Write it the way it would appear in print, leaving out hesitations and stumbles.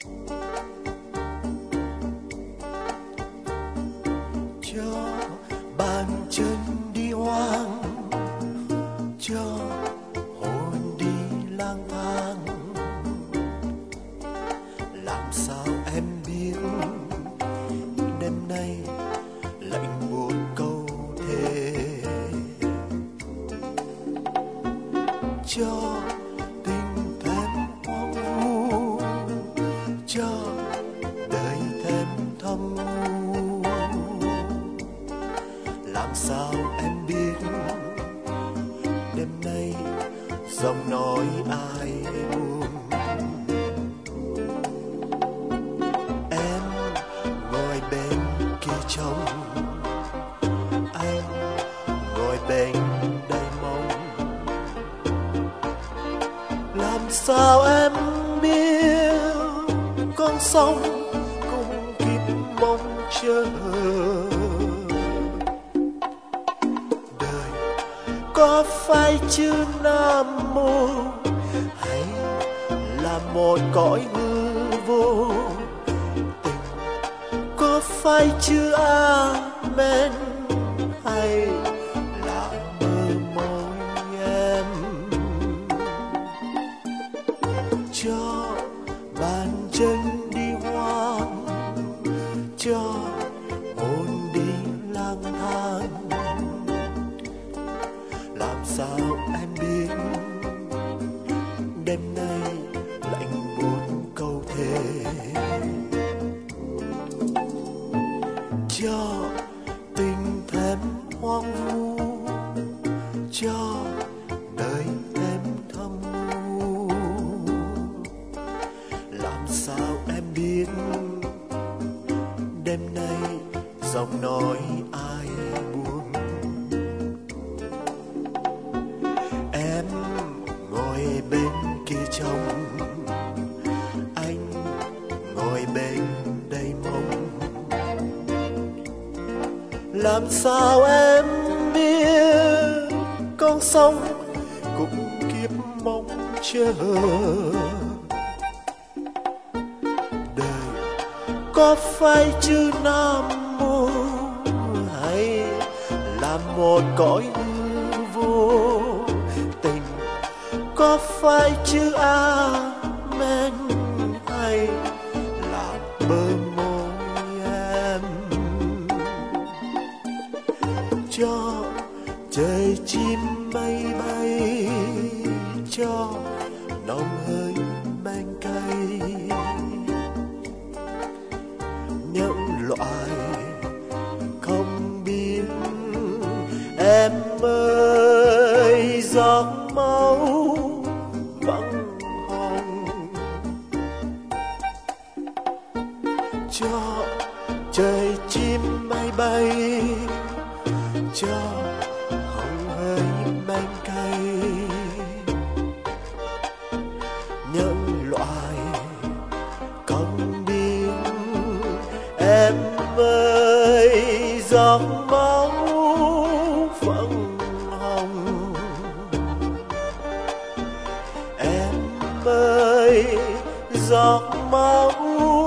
Cho bàn chân đi hoang, cho hồn đi lang thang. Làm sao em biết đêm nay lạnh buốt câu thề. Cho tình thêm hoang vu, cho đời thêm thâm u. Làm sao em biết đêm nay giọng nói ai buồn. Em ngồi bên kia trông, anh ngồi bên đây mong. Làm sao em biết con sông cũng kịp mong chờ. Đời có phải chữ nam mô hay là một cõi hư vô? Tình có phải chữ amen hay là mơ mộng em? Cho bàn chân đi hoang, cho hồn đi lang thang. Làm sao em biết đêm nay lạnh buốt câu thề. Cho tình thêm hoang vu, cho đời thêm thâm u. Làm sao em biết đêm nay giọng nói ai buồn. Em ngồi bên kia trông, anh ngồi bên đây mong. Làm sao em biết con sông cũng kiếp mong chờ. Đời có phải chữ nam mô hay là một cõi hư vô? Tình có phải chữ amen hay là bờ môi em? Cho trời chim bay bay, cho nồng hơi men cay. Những loại không biết em ơi, giọt máu vẫn hồng. Cho trời chim bay bay, cho hồng hơi men cay. Những loại không biết em ơi, giọt máu vẫn hồng. Em ơi, giọt máu